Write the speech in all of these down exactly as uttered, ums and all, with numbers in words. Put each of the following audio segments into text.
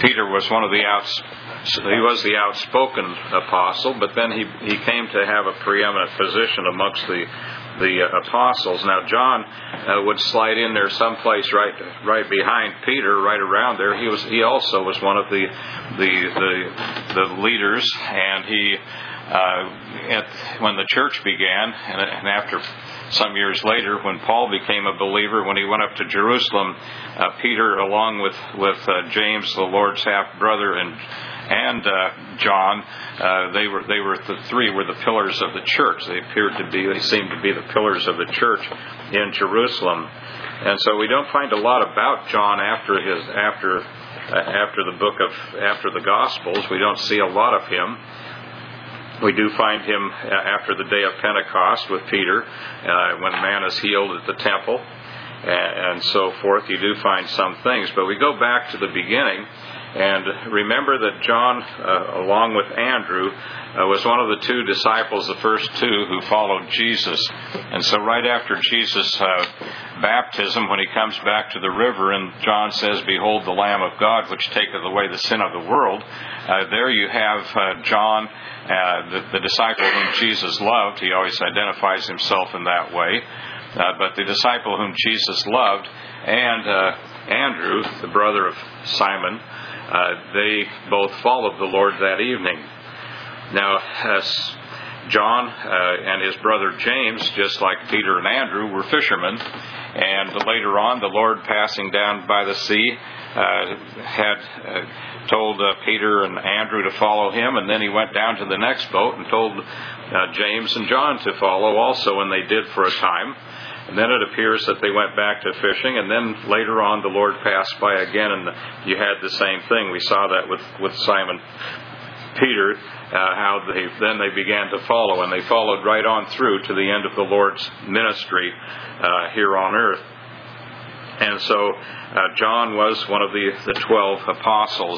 Peter was one of the outs. He was the outspoken apostle, but then he he came to have a preeminent position amongst the the apostles. Now John uh, would slide in there someplace right right behind Peter, right around there. He was he also was one of the the the, the leaders, and he uh, at, when the church began, and, and after some years later, when Paul became a believer, when he went up to Jerusalem, uh, Peter, along with with uh, James, the Lord's half brother, and and uh, John, uh, they were they were the three were the pillars of the church. They appeared to be, they seemed to be the pillars of the church in Jerusalem. And so we don't find a lot about John after his after uh, after the book of after the Gospels. We don't see a lot of him. We do find him after the day of Pentecost with Peter, uh, when a man is healed at the temple, and, and so forth. You do find some things, but we go back to the beginning. And remember that John, uh, along with Andrew, uh, was one of the two disciples, the first two who followed Jesus. And so right after Jesus' uh, baptism, when he comes back to the river and John says, "Behold the Lamb of God, which taketh away the sin of the world," uh, there you have uh, John, uh, the, the disciple whom Jesus loved. He always identifies himself in that way. Uh, but the disciple whom Jesus loved, and uh, Andrew, the brother of Simon, Uh, they both followed the Lord that evening. Now, as John uh, and his brother James, just like Peter and Andrew, were fishermen, and later on, the Lord, passing down by the sea, uh, had uh, told uh, Peter and Andrew to follow him, and then he went down to the next boat and told uh, James and John to follow also, and they did for a time. And then it appears that they went back to fishing, and then later on the Lord passed by again, and you had the same thing. We saw that with, with Simon Peter, uh, how they then they began to follow, and they followed right on through to the end of the Lord's ministry uh, here on earth. And so uh, John was one of the, the twelve apostles.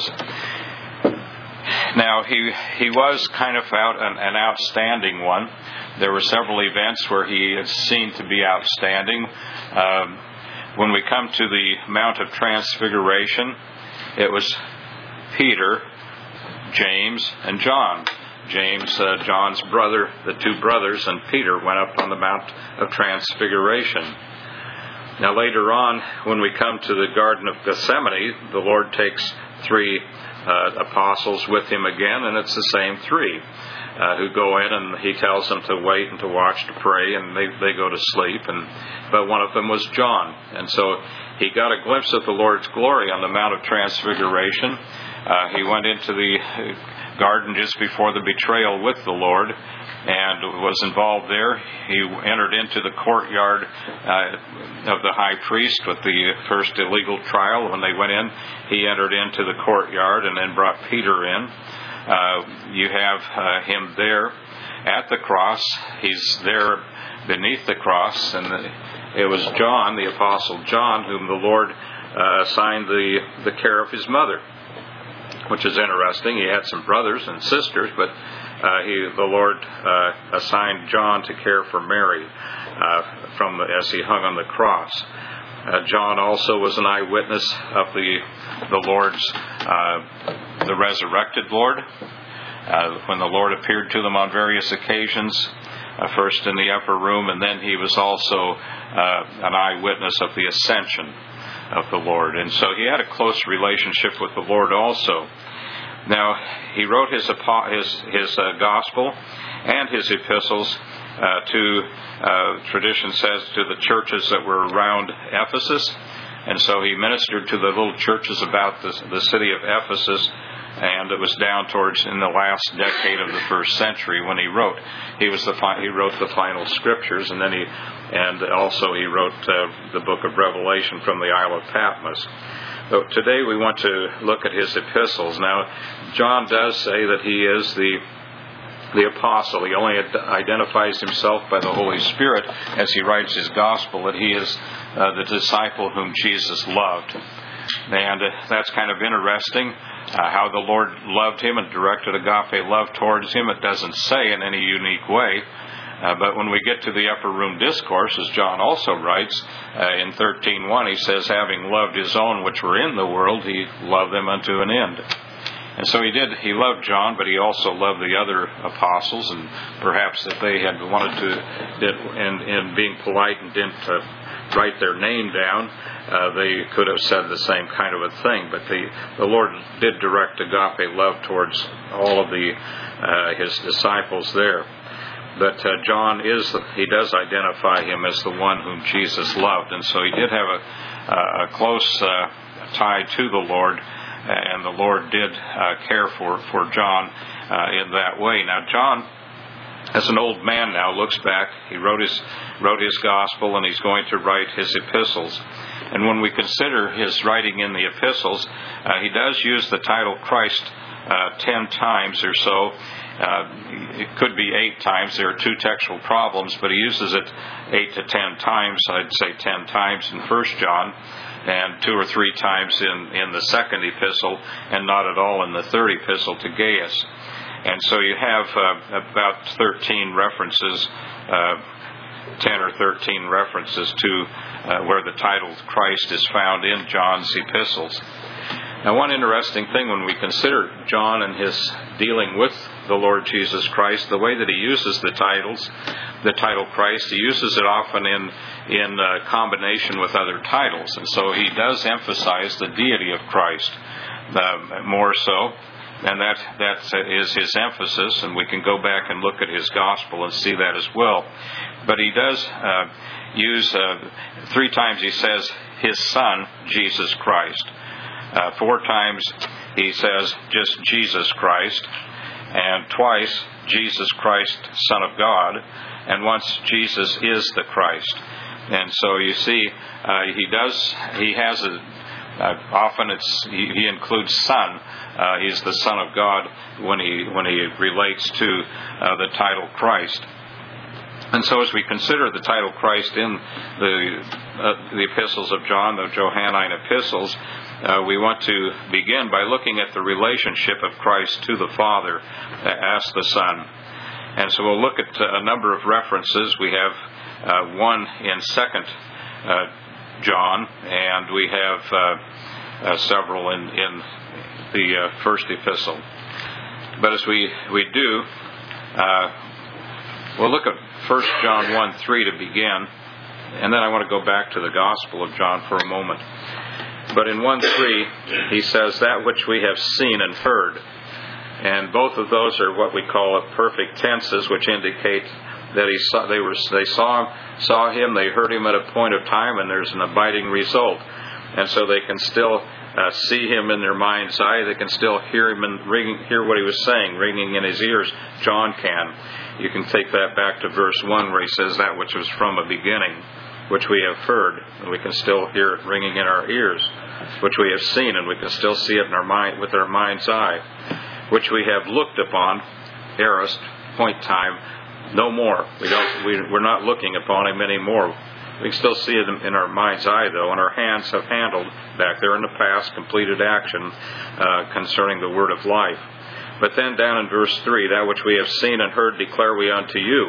Now, he he was kind of out an, an outstanding one. There were several events where he is seen to be outstanding. Um, when we come to the Mount of Transfiguration, it was Peter, James, and John. James, uh, John's brother, the two brothers, and Peter went up on the Mount of Transfiguration. Now later on, when we come to the Garden of Gethsemane, the Lord takes three uh, apostles with him again, and it's the same three. Uh, who go in, and he tells them to wait and to watch, to pray, and they, they go to sleep. And but one of them was John, and so he got a glimpse of the Lord's glory on the Mount of Transfiguration. Uh, he went into the garden just before the betrayal with the Lord, and was involved there. He entered into the courtyard uh, of the high priest with the first illegal trial. When they went in, he entered into the courtyard and then brought Peter in. Uh, you have uh, him there at the cross. He's there beneath the cross, and it was John, the Apostle John, whom the Lord uh, assigned the, the care of his mother, which is interesting. He had some brothers and sisters, but uh, he, the Lord uh, assigned John to care for Mary uh, from as he hung on the cross. Uh, John also was an eyewitness of the the Lord's, uh, the resurrected Lord, uh, when the Lord appeared to them on various occasions, uh, first in the upper room, and then he was also uh, an eyewitness of the ascension of the Lord. And so he had a close relationship with the Lord also. Now, he wrote his his, his uh, gospel and his epistles Uh, to, uh, tradition says, to the churches that were around Ephesus. And so he ministered to the little churches about the, the city of Ephesus, and it was down towards in the last decade of the first century when he wrote. He was the fi- he wrote the final scriptures, and then he and also he wrote uh, the book of Revelation from the Isle of Patmos. So today we want to look at his epistles. Now, John does say that he is the the apostle. He only identifies himself by the Holy Spirit as he writes his gospel, that he is uh, the disciple whom Jesus loved. And uh, that's kind of interesting, uh, how the Lord loved him and directed agape love towards him. It doesn't say in any unique way, Uh, but when we get to the upper room discourse, as John also writes uh, in thirteen one, he says, having loved his own which were in the world, he loved them unto an end. And so he did, he loved John, but he also loved the other apostles, and perhaps if they had wanted to, did, and, and being polite and didn't uh, write their name down, uh, they could have said the same kind of a thing. But the, the Lord did direct agape love towards all of the uh, his disciples there. But uh, John is, he does identify him as the one whom Jesus loved. And so he did have a, a close uh, tie to the Lord, and the Lord did uh, care for, for John uh, in that way. Now, John, as an old man now, looks back. He wrote his, wrote his gospel, and he's going to write his epistles. And when we consider his writing in the epistles, uh, he does use the title Christ uh, ten times or so. Uh, it could be eight times. There are two textual problems, but he uses it eight to ten times. I'd say ten times in First John, and two or three times in, in the second epistle, and not at all in the third epistle to Gaius. And so you have uh, about thirteen references, uh, ten or thirteen references to uh, where the title Christ is found in John's epistles. Now, one interesting thing when we consider John and his dealing with the Lord Jesus Christ, the way that he uses the titles, the title Christ, he uses it often in in uh, combination with other titles, and so he does emphasize the deity of Christ uh, more so, and that that is his emphasis. And we can go back and look at his gospel and see that as well. But he does uh, use uh, three times he says his Son, Jesus Christ. Uh, four times he says just Jesus Christ, and twice Jesus Christ, Son of God, and once Jesus is the Christ. And so you see, uh, he does, he has a, uh, often it's, he, he includes Son. Uh, he's the Son of God when he, when he relates to uh, the title Christ. And so as we consider the title Christ in the, uh, the epistles of John, the Johannine epistles, Uh, we want to begin by looking at the relationship of Christ to the Father as the Son. And so we'll look at a number of references. We have uh, one in Second uh, John, and we have uh, uh, several in, in the uh, First Epistle. But as we, we do, uh, we'll look at First John one three to begin, and then I want to go back to the Gospel of John for a moment. But in one three, he says, that which we have seen and heard. And both of those are what we call perfect tenses, which indicate that he saw, they were they saw saw him, they heard him at a point of time, and there's an abiding result. And so they can still uh, see him in their mind's eye. They can still hear him and ring, hear what he was saying, ringing in his ears. John can. You can take that back to verse one, where he says that which was from a beginning, which we have heard, and we can still hear it ringing in our ears, which we have seen, and we can still see it in our mind with our mind's eye, which we have looked upon, aorist, point time, no more. We don't. We, we're not looking upon him anymore. We can still see it in our mind's eye, though, and our hands have handled back there in the past completed action uh, concerning the word of life. But then down in verse three, that which we have seen and heard declare we unto you,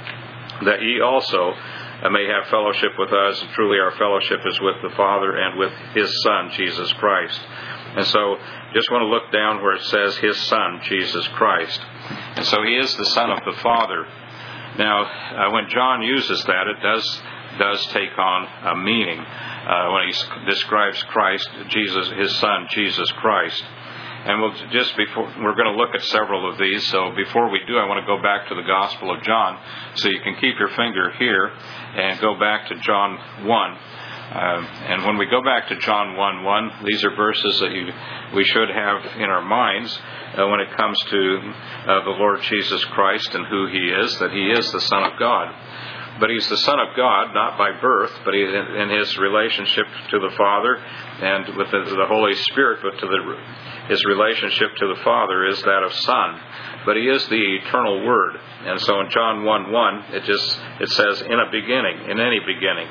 that ye also may have fellowship with us, and truly our fellowship is with the Father and with His Son, Jesus Christ. And so, just want to look down where it says His Son, Jesus Christ. And so He is the Son of the Father. Now, uh, when John uses that, it does does take on a meaning uh, when he describes Christ, Jesus, His Son, Jesus Christ. And we'll just before we're going to look at several of these. So before we do, I want to go back to the Gospel of John, so you can keep your finger here and go back to John one. Uh, and when we go back to John one one, these are verses that you, we should have in our minds uh, when it comes to uh, the Lord Jesus Christ and who He is, that He is the Son of God. But He's the Son of God, not by birth, but He's in, in His relationship to the Father and with the, the Holy Spirit, but to the, His relationship to the Father is that of Son. But He is the eternal Word. And so in John one one, it just it says, in a beginning, in any beginning,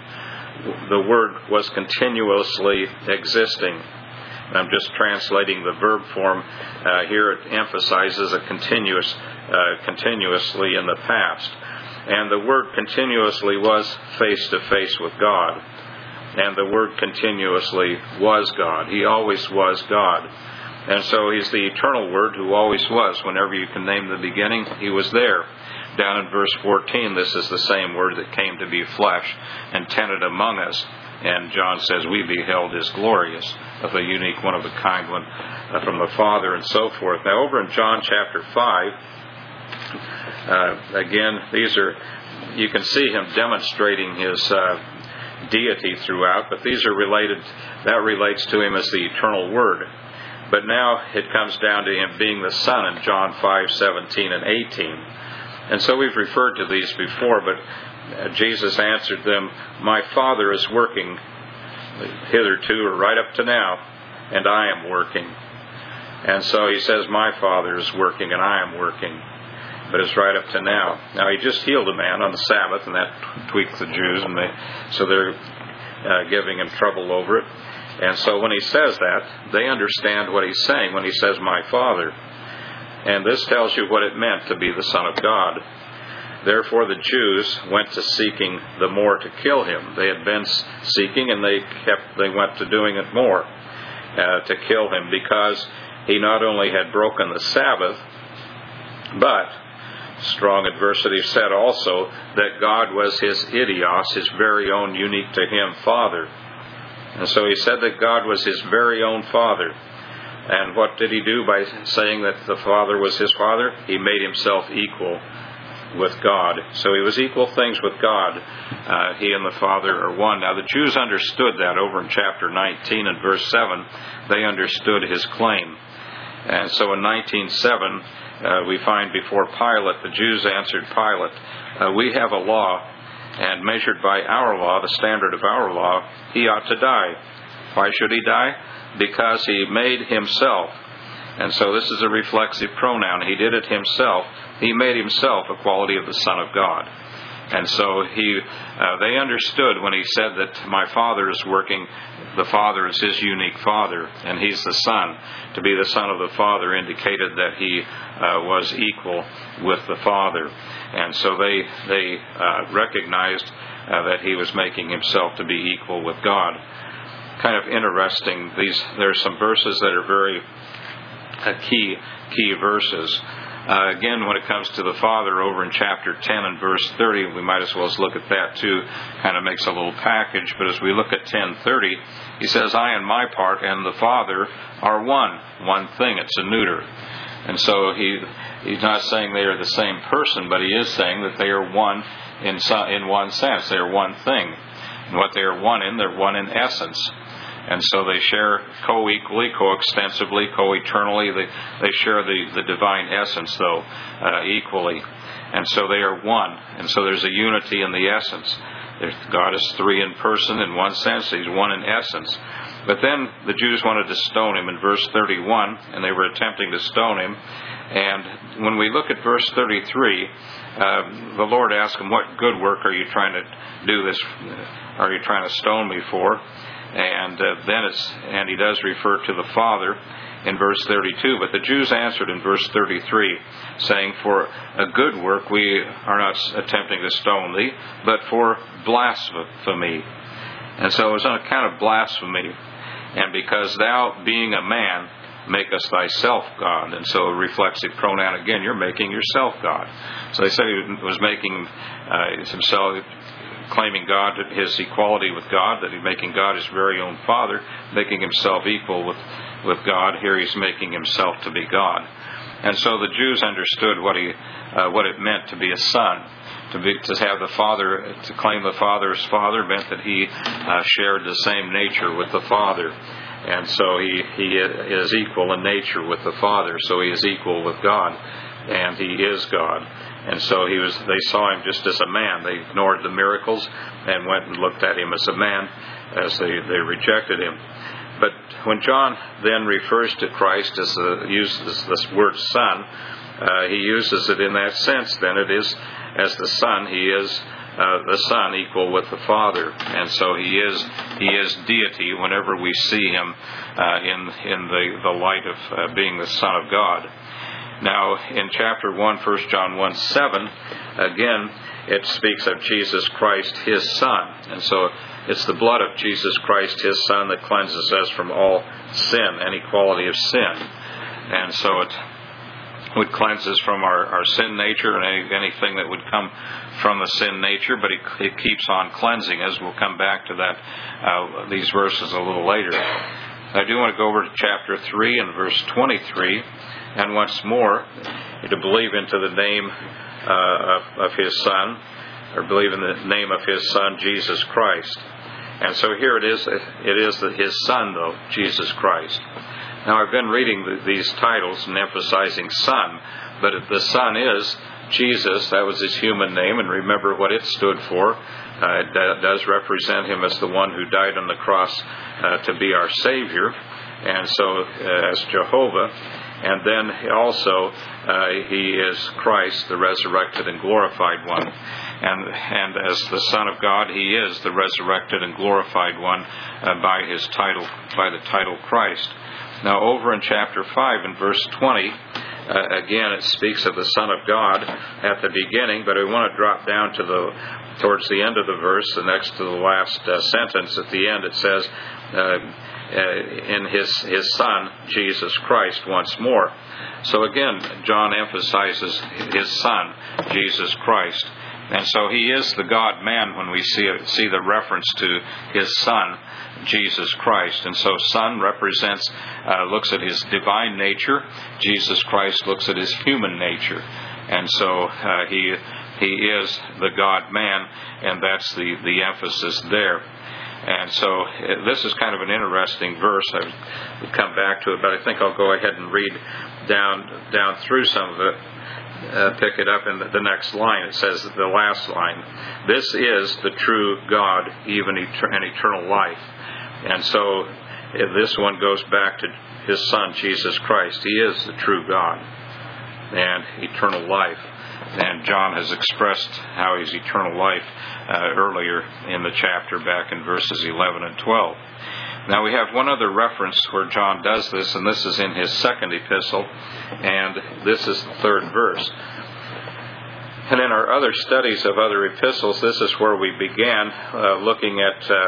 the Word was continuously existing. And I'm just translating the verb form. Uh, here it emphasizes a continuous, uh, continuously in the past. And the Word continuously was face to face with God. And the Word continuously was God. He always was God. And so He's the eternal Word who always was. Whenever you can name the beginning, He was there. Down in verse fourteen, this is the same Word that came to be flesh and tented among us. And John says, we beheld His glorious, of a unique one of a kind one uh, from the Father, and so forth. Now over in John chapter five, uh, again, these are, you can see Him demonstrating His uh, deity throughout, but these are related, that relates to Him as the eternal Word. But now it comes down to Him being the Son in John five seventeen and eighteen. And so we've referred to these before, but Jesus answered them, my Father is working hitherto, or right up to now, and I am working. And so He says, my Father is working and I am working. But it's right up to now. Now, He just healed a man on the Sabbath, and that tweaked the Jews, and they, so they're uh, giving Him trouble over it. And so when He says that, they understand what He's saying when He says, my Father. And this tells you what it meant to be the Son of God. Therefore the Jews went to seeking the more to kill Him. They had been seeking, and they kept, they went to doing it more uh, to kill Him, because He not only had broken the Sabbath, but strong adversity said also that God was His idios, His very own, unique to Him, Father. And so He said that God was His very own Father. And what did He do by saying that the Father was His Father? He made Himself equal with God. So He was equal things with God. Uh, he and the Father are one. Now the Jews understood that over in chapter nineteen and verse seven. They understood His claim. And so in nineteen seven, uh, we find before Pilate, the Jews answered Pilate, uh, we have a law, and measured by our law, the standard of our law, He ought to die. Why should He die? Because He made Himself. And so this is a reflexive pronoun. He did it Himself. He made Himself a quality of the Son of God. And so he, uh, they understood when He said that my Father is working, the Father is His unique Father, and He's the Son. To be the Son of the Father indicated that He uh, was equal with the Father. And so they, they uh, recognized uh, that He was making Himself to be equal with God. Kind of interesting. These, there are some verses that are very uh, key, key verses. Uh, again, when it comes to the Father, over in chapter ten and verse thirty, we might as well look at that too. Kind of makes a little package. But as we look at ten thirty, He says, I and my part and the Father are one. One thing. It's a neuter. And so he He's not saying they are the same person, but He is saying that they are one in some, in one sense. They are one thing. And what they are one in, they're one in essence. And so they share co-equally, co-extensively, co-eternally. They, they share the, the divine essence, though, uh, equally. And so they are one. And so there's a unity in the essence. There's, God is three in person in one sense. He's one in essence. But then the Jews wanted to stone Him in verse thirty-one, and they were attempting to stone Him. And when we look at verse thirty-three, uh, the Lord asked Him, what good work are you trying to do this? Are you trying to stone me for? And uh, then it's, and He does refer to the Father in verse thirty-two. But the Jews answered in verse thirty-three, saying, for a good work we are not attempting to stone thee, but for blasphemy. And so it was on account of blasphemy. And because thou, being a man, makest thyself God. And so a reflexive pronoun, again, you're making yourself God. So they said He was making uh, Himself, claiming God, His equality with God, that He's making God His very own Father, making Himself equal with, with God. Here He's making Himself to be God. And so the Jews understood what he, uh, what it meant to be a son. To be, to have the Father, to claim the Father as Father meant that He uh, shared the same nature with the Father. And so he, he is equal in nature with the Father. So He is equal with God. And He is God. And so he was. They saw Him just as a man. They ignored the miracles and went and looked at Him as a man, as they, they rejected Him. But when John then refers to Christ as the, uses this word Son, uh, he uses it in that sense. Then it is as the Son. He is uh, the Son equal with the Father, and so He is He is deity whenever we see Him uh, in in the the light of uh, being the Son of God. Now, in chapter one, First John one seven, again, it speaks of Jesus Christ, His Son. And so it's the blood of Jesus Christ, His Son, that cleanses us from all sin, any quality of sin. And so it would cleanse us from our, our sin nature and any, anything that would come from the sin nature, but it, it keeps on cleansing, as we'll come back to that, uh, these verses a little later. I do want to go over to chapter three and verse twenty-three, and once more, to believe into the name uh, of, of His Son, or believe in the name of His Son, Jesus Christ. And so here it is, it is that His Son, though, Jesus Christ. Now, I've been reading the, these titles and emphasizing Son, but the Son is Jesus. That was His human name, and remember what it stood for. Uh, it d- does represent Him as the one who died on the cross uh, to be our Savior, and so uh, as Jehovah. And then also uh, He is Christ, the resurrected and glorified one. And, and as the Son of God, He is the resurrected and glorified one uh, by His title, by the title Christ. Now, over in chapter five and verse twenty, uh, again, it speaks of the Son of God at the beginning, but I want to drop down to the towards the end of the verse, the next to the last uh, sentence at the end. It says, uh, uh, in His His Son, Jesus Christ, once more. So again, John emphasizes His Son, Jesus Christ. And so He is the God-man when we see see the reference to His Son, Jesus Christ. And so Son represents, uh, looks at His divine nature. Jesus Christ looks at His human nature. And so uh, He He is the God-man, and that's the, the emphasis there. And so uh, this is kind of an interesting verse. I would come back to it, but I think I'll go ahead and read down down through some of it. Uh, pick it up in the, the next line. It says, the last line, this is the true God, even etern- and eternal life. And so uh, this one goes back to His Son, Jesus Christ. He is the true God and eternal life. And John has expressed how He's eternal life uh, earlier in the chapter, back in verses eleven and twelve. Now we have one other reference where John does this, and this is in his second epistle, and this is the third verse. And in our other studies of other epistles, this is where we began uh, looking at, uh,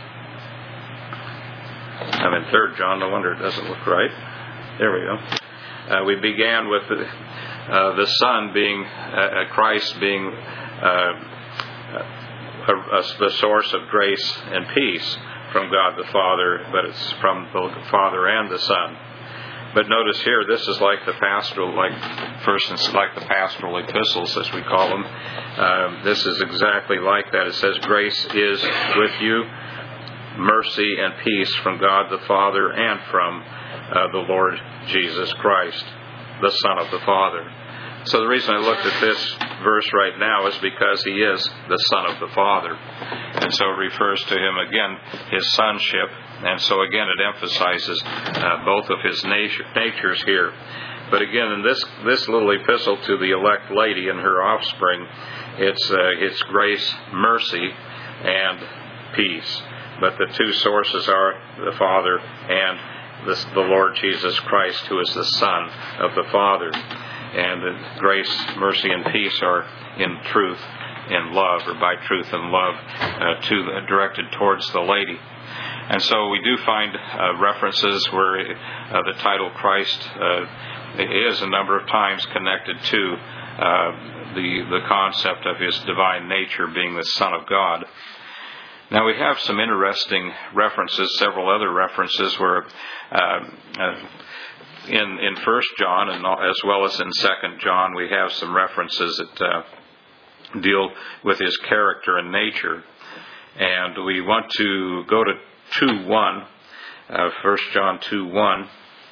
I'm in third John, no wonder it doesn't look right. There we go. Uh, we began with the, uh, the Son being, uh, Christ being uh, a, a, the source of grace and peace from God the Father, but it's from both the Father and the Son. But notice here, this is like the pastoral, like first and like the pastoral epistles, as we call them. Uh, this is exactly like that. It says, "Grace is with you, mercy and peace from God the Father and from uh, the Lord Jesus Christ, the Son of the Father." So the reason I looked at this verse right now is because He is the Son of the Father. And so it refers to Him again, His sonship. And so again it emphasizes uh, both of His nature, natures here. But again, in this this little epistle to the elect lady and her offspring, it's, uh, it's grace, mercy, and peace. But the two sources are the Father and the, the Lord Jesus Christ, who is the Son of the Father. And the grace, mercy, and peace are in truth, in love, or by truth and love, uh, to uh, directed towards the lady. And so we do find uh, references where uh, the title Christ uh, is a number of times connected to uh, the the concept of His divine nature being the Son of God. Now we have some interesting references, several other references where uh, uh, in in First John and as well as in Second John we have some references that uh, deal with His character and nature. And we want to go to two one, uh, First John two one.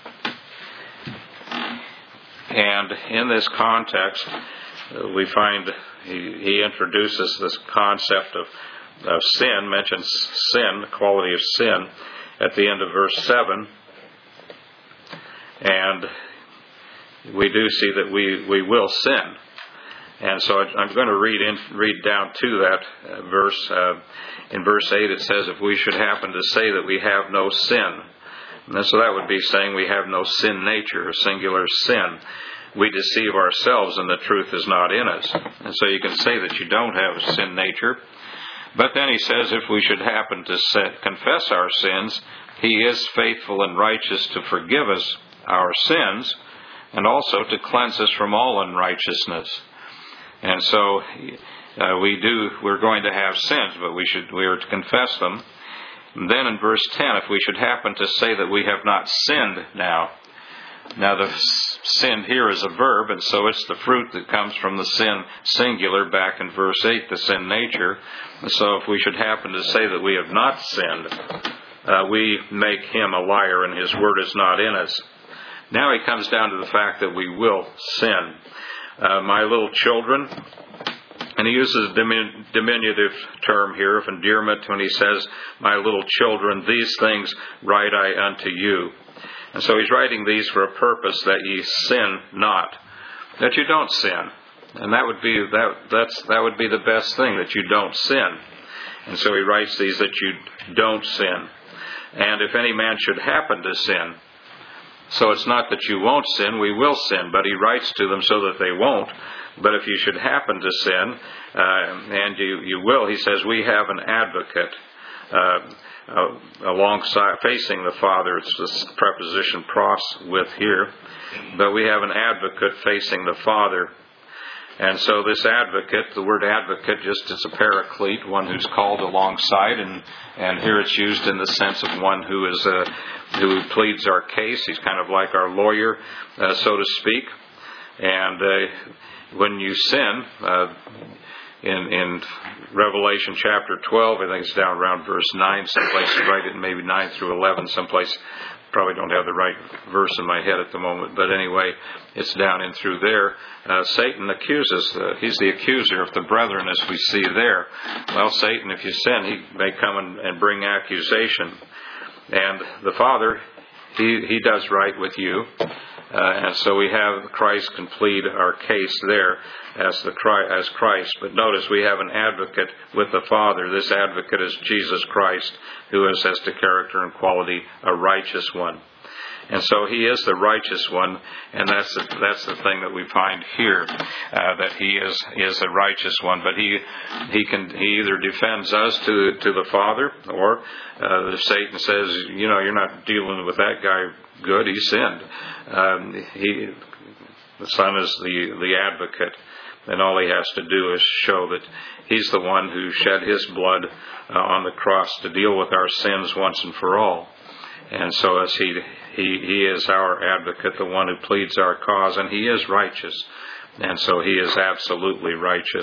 And in this context, uh, we find he, he introduces this concept of, of sin, mentions sin, the quality of sin, at the end of verse seven. And we do see that we, we will sin. And so I'm going to read in, read down to that uh, verse. Uh, in verse eight it says, if we should happen to say that we have no sin. And so that would be saying we have no sin nature, or singular sin. we deceive ourselves and the truth is not in us. And so you can say that you don't have a sin nature. But then he says if we should happen to set, confess our sins, he is faithful and righteous to forgive us our sins and also to cleanse us from all unrighteousness. And so uh, we do, we're going to have sins, but we should, we are to confess them. And then in verse ten, if we should happen to say that we have not sinned now, now the sin here is a verb, and so it's the fruit that comes from the sin singular back in verse eight, the sin nature. And so if we should happen to say that we have not sinned, uh, we make him a liar and his word is not in us. Now he comes down to the fact that we will sin. Uh, my little children, and he uses a dimin- diminutive term here of endearment when he says, my little children, these things write I unto you. And so he's writing these for a purpose, that ye sin not, that you don't sin. And that would be that that's that would be the best thing, that you don't sin. And so he writes these that you don't sin. And if any man should happen to sin, so it's not that you won't sin, we will sin, but he writes to them so that they won't. But if you should happen to sin, uh, and you, you will, he says, we have an advocate uh, uh, alongside, facing the Father. It's this preposition pros with here. But we have an advocate facing the Father. And so this advocate, the word advocate just is a paraclete, one who's called alongside, and, and here it's used in the sense of one who is uh, who pleads our case. He's kind of like our lawyer, uh, so to speak. And uh, when you sin, uh, in in Revelation chapter twelve, I think it's down around verse nine, someplace right in maybe nine through eleven, someplace. Probably don't have the right verse in my head at the moment, but anyway, it's down in through there. Uh, Satan accuses, uh, he's the accuser of the brethren, as we see there. Well, Satan, if you sin, he may come and, and bring accusation. And the Father, he, he does right with you. Uh, and so we have Christ can plead our case there as the as Christ. But notice we have an advocate with the Father. This advocate is Jesus Christ, who is, as to character and quality, a righteous one. And so he is the righteous one, and that's the, that's the thing that we find here, uh, that he is is a righteous one. But he he can he either defends us to to the Father, or uh, if Satan says, you know, you're not dealing with that guy good, he sinned. Um, he the Son is the the advocate, and all he has to do is show that he's the one who shed his blood uh, on the cross to deal with our sins once and for all. And so as he, he he is our advocate, the one who pleads our cause, and he is righteous. And so he is absolutely righteous.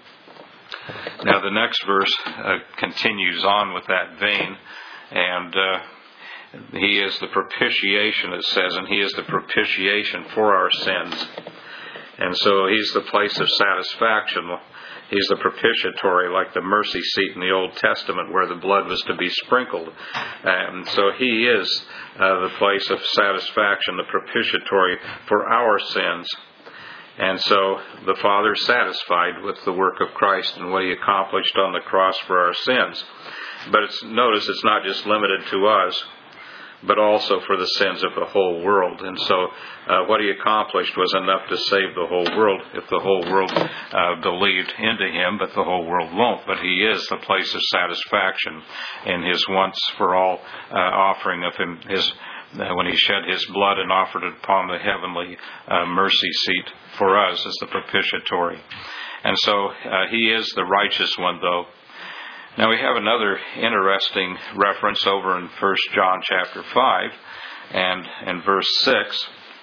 Now the next verse uh, continues on with that vein, and uh, he is the propitiation, it says, and he is the propitiation for our sins. And so he's the place of satisfaction. He's the propitiatory, like the mercy seat in the Old Testament where the blood was to be sprinkled. And so he is uh, the place of satisfaction, the propitiatory for our sins. And so the Father is satisfied with the work of Christ and what he accomplished on the cross for our sins. But it's, notice it's not just limited to us, but also for the sins of the whole world. And so uh, what he accomplished was enough to save the whole world if the whole world uh, believed into him, but the whole world won't. But he is the place of satisfaction in his once-for-all uh, offering of him, his uh, when he shed his blood and offered it upon the heavenly uh, mercy seat for us as the propitiatory. And so uh, he is the righteous one, though. Now we have another interesting reference over in First John chapter five and in verse six.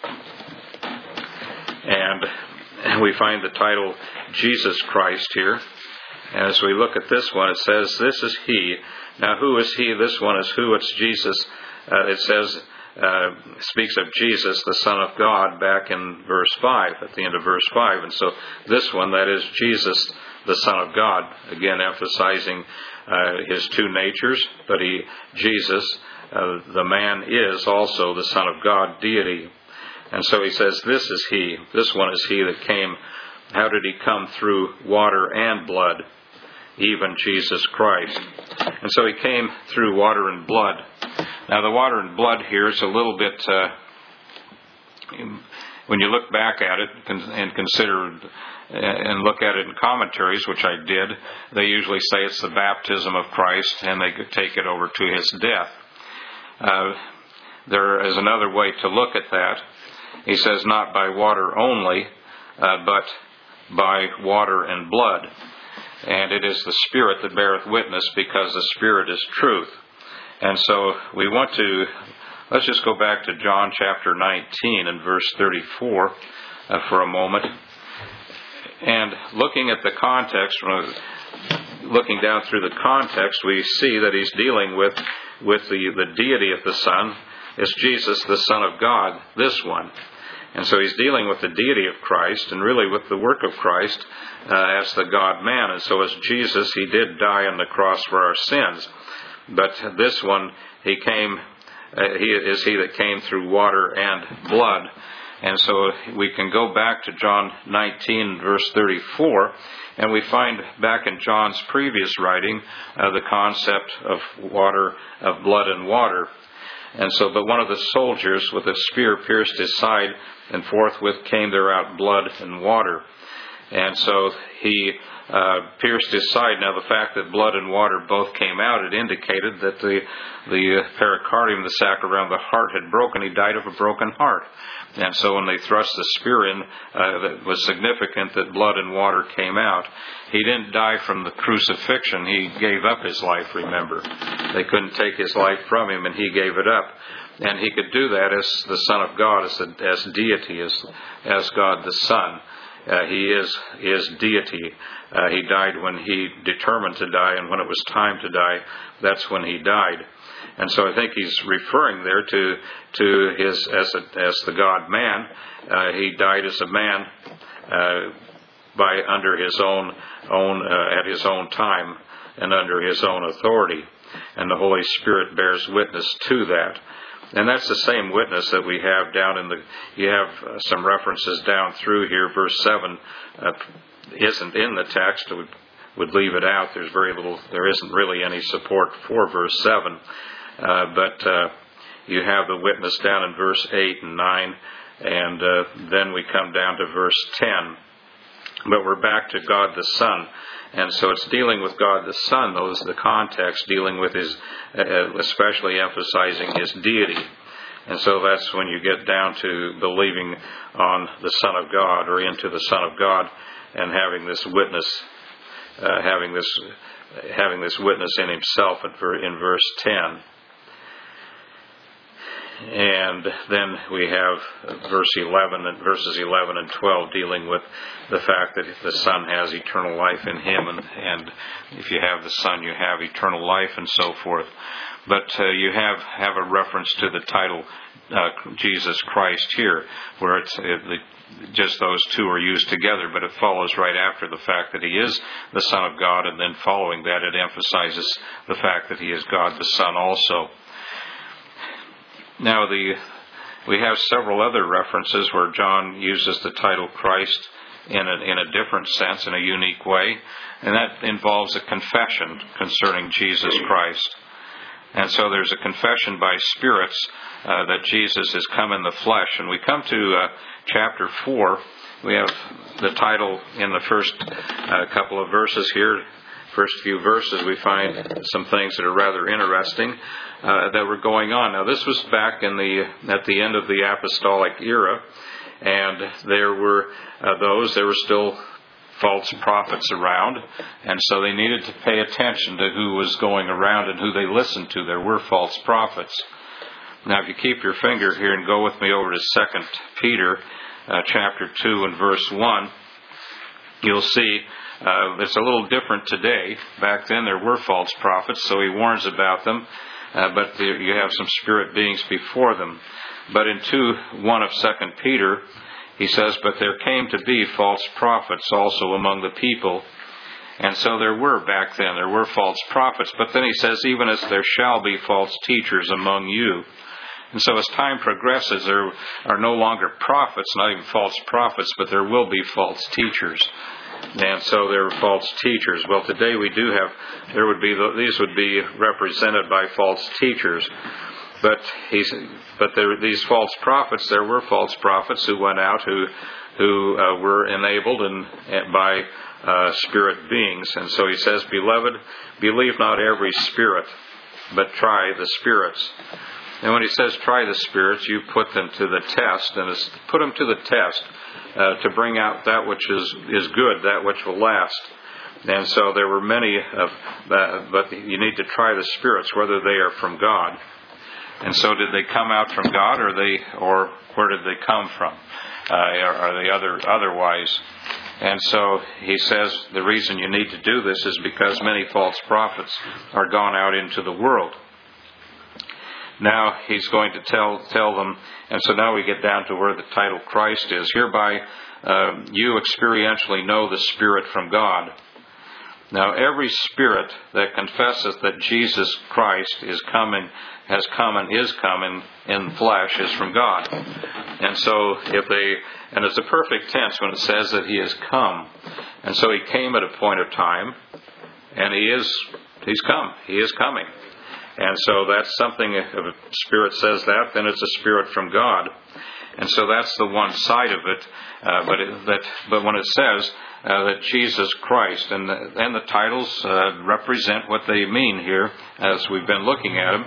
And we find the title Jesus Christ here. And as we look at this one, it says, this is he. Now who is he? This one is who? It's Jesus. Uh, it says, uh, speaks of Jesus, the Son of God, back in verse five, at the end of verse five. And so this one, that is Jesus, the Son of God, again emphasizing uh, his two natures, but he, Jesus, uh, the man, is also the Son of God, deity. And so he says, this is he, this one is he that came. How did he come? Through water and blood, even Jesus Christ. And so he came through water and blood. Now the water and blood here is a little bit, uh, when you look back at it and consider and look at it in commentaries, which I did, they usually say it's the baptism of Christ, and they could take it over to his death. Uh, there is another way to look at that. He says, not by water only, uh, but by water and blood. And it is the Spirit that beareth witness, because the Spirit is truth. And so we want to, let's just go back to John chapter nineteen and verse thirty-four uh, for a moment. And looking at the context, looking down through the context, we see that he's dealing with, with the, the deity of the Son. It's Jesus, the Son of God, this one. And so he's dealing with the deity of Christ, and really with the work of Christ uh, as the God-man. And so as Jesus, he did die on the cross for our sins. But this one, he came, uh, he is he that came through water and blood. And so we can go back to John nineteen, verse thirty-four, and we find back in John's previous writing uh, the concept of water, of blood and water. And so, but one of the soldiers with a spear pierced his side, and forthwith came there out blood and water. And so he uh, pierced his side. Now, the fact that blood and water both came out, it indicated that the the pericardium, the sac around the heart, had broken. He died of a broken heart. And so when they thrust the spear in, uh, it was significant that blood and water came out. He didn't die from the crucifixion. He gave up his life, remember. They couldn't take his life from him, and he gave it up. And he could do that as the Son of God, as, the, as deity, as, as God the Son. Uh, he is is deity. Uh, he died when he determined to die, and when it was time to die, that's when he died. And so I think he's referring there to to his as a, as the God-man. Uh, he died as a man uh, by under his own own uh, at his own time and under his own authority, and the Holy Spirit bears witness to that. And that's the same witness that we have down in the, you have uh, some references down through here. Verse seven uh, isn't in the text. We would leave it out. There's very little, there isn't really any support for verse seven. Uh, but uh, you have the witness down in verse eight and nine. And uh, then we come down to verse ten. But we're back to God the Son. And so it's dealing with God the Son, those the context, dealing with his, uh, especially emphasizing his deity. And so that's when you get down to believing on the Son of God, or into the Son of God, and having this witness, uh, having this, having this witness in himself in verse ten. And then we have verse eleven and verses eleven and twelve dealing with the fact that the Son has eternal life in him, and, and if you have the Son, you have eternal life, and so forth. But uh, you have have a reference to the title uh, Jesus Christ here, where it's it, the, just those two are used together, but it follows right after the fact that he is the Son of God, and then following that it emphasizes the fact that he is God the Son also. Now, the we have several other references where John uses the title Christ in a, in a different sense, in a unique way, and that involves a confession concerning Jesus Christ. And so there's a confession by spirits uh, that Jesus has come in the flesh. And we come to uh, chapter four. We have the title in the first uh, couple of verses here. First few verses, we find some things that are rather interesting uh, that were going on. Now, this was back in the at the end of the apostolic era, and there were uh, those. There were still false prophets around, and so they needed to pay attention to who was going around and who they listened to. There were false prophets. Now, if you keep your finger here and go with me over to Second Peter, uh, chapter two and verse one, you'll see. Uh, it's a little different today. Back then there were false prophets, so he warns about them, uh, but there, you have some spirit beings before them. But in two one of Second Peter, he says, "But there came to be false prophets also among the people." And so there were back then, there were false prophets. But then he says, "Even as there shall be false teachers among you." And so as time progresses, there are no longer prophets, not even false prophets, but there will be false teachers. And so there are false teachers. Well, today we do have, there would be, these would be represented by false teachers. but he's, but there, these false prophets, there were false prophets who went out who, who uh, were enabled and, and by uh, spirit beings. And so he says, "Beloved, believe not every spirit, but try the spirits." And when he says try the spirits, you put them to the test, and it's put them to the test uh, to bring out that which is, is good, that which will last. And so there were many of that, but you need to try the spirits, whether they are from God. And so did they come out from God, or they, or where did they come from? Uh, are, are they other otherwise? And so he says the reason you need to do this is because many false prophets are gone out into the world. Now he's going to tell tell them, and so now we get down to where the title Christ is. Hereby uh, you experientially know the Spirit from God. Now every spirit that confesseth that Jesus Christ is coming, has come and is coming in flesh is from God. And so if they, and it's a perfect tense when it says that he has come. And so he came at a point of time, and he is, he's come, he is coming. And so that's something, if a spirit says that, then it's a spirit from God. And so that's the one side of it. Uh, but it, that, but when it says uh, that Jesus Christ, and the, and the titles uh, represent what they mean here, as we've been looking at them.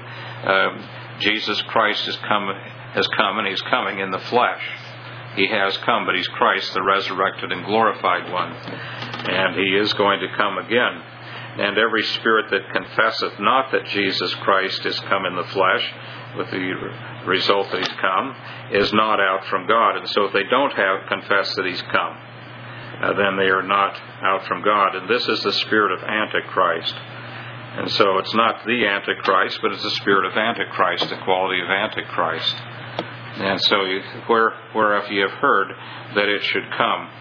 Uh, Jesus Christ has come, has come, and he's coming in the flesh. He has come, but he's Christ, the resurrected and glorified one, and he is going to come again. And every spirit that confesseth not that Jesus Christ is come in the flesh, with the result that he's come, is not out from God. And so if they don't have confessed that he's come, uh, then they are not out from God. And this is the spirit of Antichrist. And so it's not the Antichrist, but it's the spirit of Antichrist, the quality of Antichrist. And so you, where, whereof ye have heard that it should come,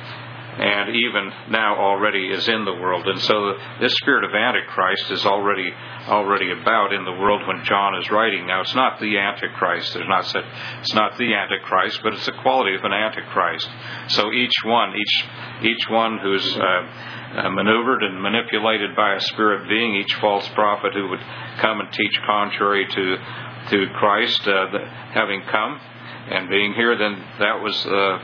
and even now already is in the world. And so this spirit of Antichrist is already already about in the world when John is writing. Now it's not the Antichrist. There's not said it's not the Antichrist, but it's the quality of an Antichrist. So each one, each each one who's uh, uh, maneuvered and manipulated by a spirit being, each false prophet who would come and teach contrary to to Christ, uh, the, having come and being here, then that was. Uh,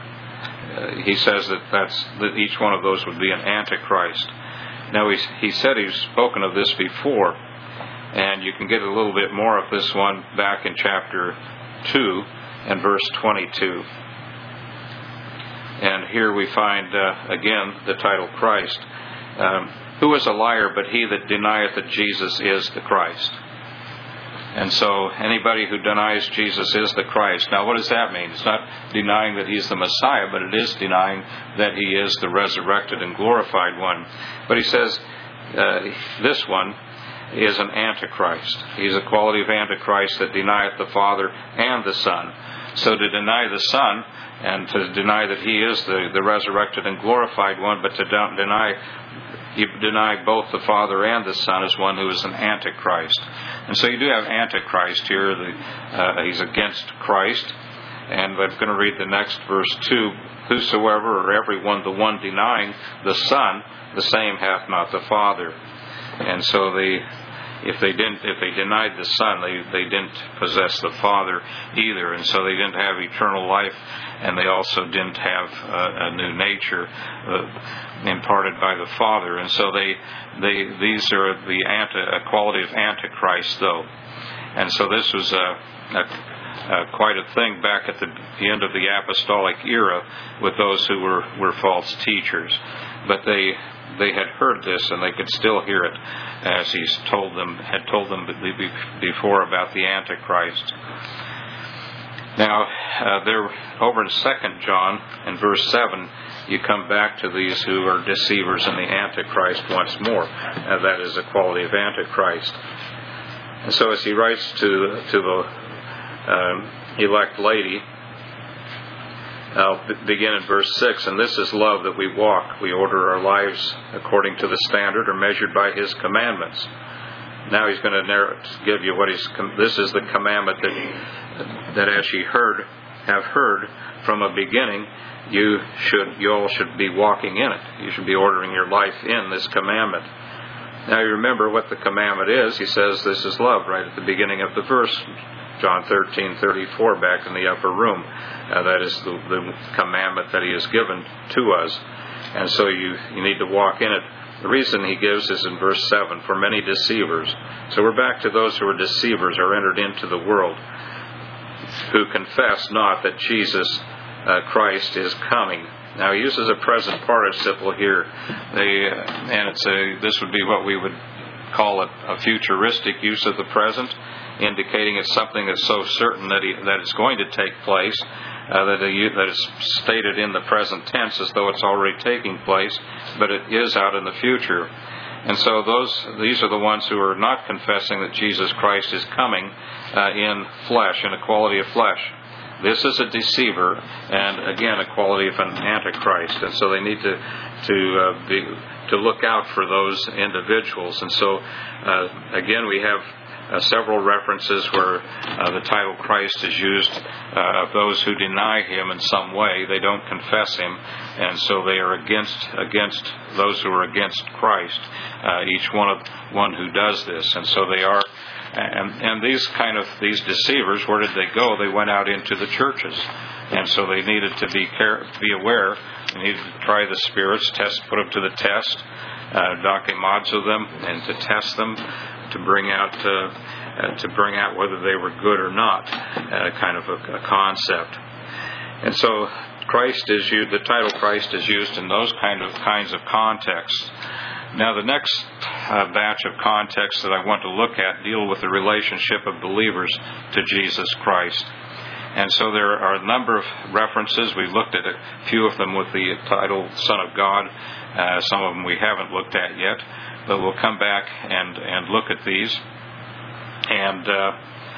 Uh, he says that that's that each one of those would be an Antichrist. Now he he said he's spoken of this before, and you can get a little bit more of this one back in chapter two and verse twenty-two. And here we find uh, again the title Christ. Um, Who is a liar but he that denieth that Jesus is the Christ? And so anybody who denies Jesus is the Christ. Now what does that mean? It's not denying that he's the Messiah, but it is denying that he is the resurrected and glorified one. But he says uh, this one is an Antichrist. He's a quality of Antichrist that denieth the Father and the Son. So to deny the Son and to deny that he is the, the resurrected and glorified one, but to don't deny you deny both the Father and the Son as one who is an Antichrist. And so you do have Antichrist here. The, uh, he's against Christ. And I'm going to read the next verse too. Whosoever or everyone, the one denying the Son, the same hath not the Father. And so they, if they didn't, if they denied the Son, they, they didn't possess the Father either. And so they didn't have eternal life, and they also didn't have uh, a new nature uh, imparted by the Father. And so they, they these are the anti, a quality of Antichrist, though. And so this was a, a, a quite a thing back at the, the end of the apostolic era with those who were, were false teachers. But they they had heard this, and they could still hear it, as he's told them had told them before about the Antichrist. Now, uh, there over in Second John, in verse seven, you come back to these who are deceivers and the Antichrist once more. Uh, that is a quality of Antichrist. And so, as he writes to to the um, elect lady, I'll begin in verse six. And this is love, that we walk, we order our lives according to the standard, or measured by His commandments. Now he's going to narrow, give you what he's. This is the commandment that that as ye heard, have heard from a beginning, you should, you all should be walking in it. You should be ordering your life in this commandment. Now you remember what the commandment is. He says this is love right at the beginning of the verse. John thirteen thirty-four, back in the upper room. Uh, that is the, the commandment that He has given to us. And so you, you need to walk in it. The reason He gives is in verse seven, for many deceivers. So we're back to those who are deceivers, are entered into the world, who confess not that Jesus uh, Christ is coming. Now He uses a present participle here. They, uh, and it's a, this would be what we would call it a futuristic use of the present, indicating it's something that's so certain that, he, that it's going to take place, uh, that, he, that it's stated in the present tense as though it's already taking place, but it is out in the future. And so those these are the ones who are not confessing that Jesus Christ is coming uh, in flesh, in a quality of flesh. This is a deceiver, and again, a quality of an antichrist. And so they need to to uh, be to look out for those individuals. And so, uh, again, we have uh, several references where uh, the title Christ is used uh, of those who deny Him in some way. They don't confess Him, and so they are against against those who are against Christ. Uh, each one of one who does this, and so they are. And, and these kind of these deceivers, where did they go? They went out into the churches, and so they needed to be care, be aware. They needed to try the spirits, test, put them to the test, uh, dokimazo them, and to test them, to bring out uh, uh, to bring out whether they were good or not. Uh, kind of a, a concept. And so Christ is used. The title Christ is used in those kind of kinds of contexts. Now, the next uh, batch of contexts that I want to look at deal with the relationship of believers to Jesus Christ. And so there are a number of references. We looked at a few of them with the title Son of God. Uh, some of them we haven't looked at yet. But we'll come back and, and look at these. And uh,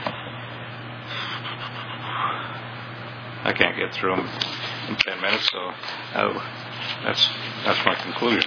I can't get through them in ten minutes, so uh, that's that's my conclusion.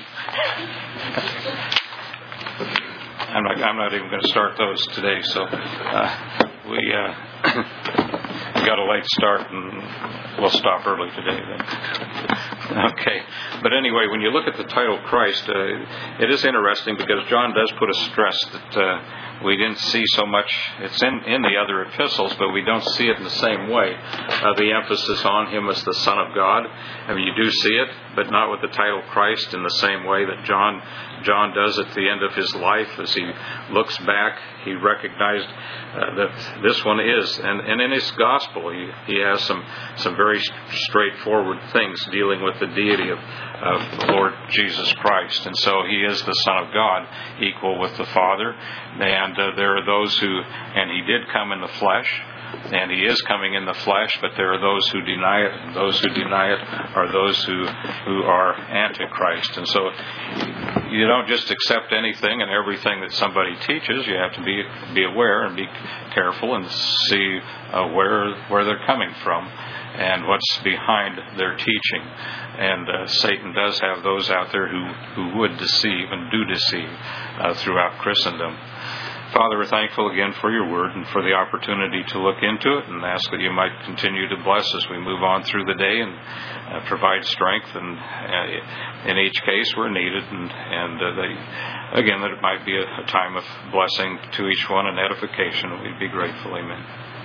I'm not, I'm not even going to start those today, so uh, we uh, got a late start, and we'll stop early today then. Okay, but anyway, when you look at the title Christ, uh, it is interesting because John does put a stress that uh, we didn't see so much. It's in, in the other epistles, but we don't see it in the same way. Uh, the emphasis on Him as the Son of God. I mean, you do see it, but not with the title Christ in the same way that John John does at the end of his life. As he looks back, he recognized uh, that this one is. And, and in his gospel, he, he has some, some very straightforward things dealing with the deity of, of the Lord Jesus Christ. And so He is the Son of God, equal with the Father. And uh, there are those who, and He did come in the flesh, and He is coming in the flesh, but there are those who deny it, and those who deny it are those who, who are Antichrist. And so you don't just accept anything and everything that somebody teaches. You have to be be aware and be careful and see uh, where where they're coming from and what's behind their teaching. And uh, Satan does have those out there who, who would deceive and do deceive uh, throughout Christendom. Father, we're thankful again for Your Word and for the opportunity to look into it, and ask that You might continue to bless as we move on through the day and uh, provide strength, and uh, in each case where needed, and, and uh, they, again, that it might be a, a time of blessing to each one and edification. We'd be grateful. Amen.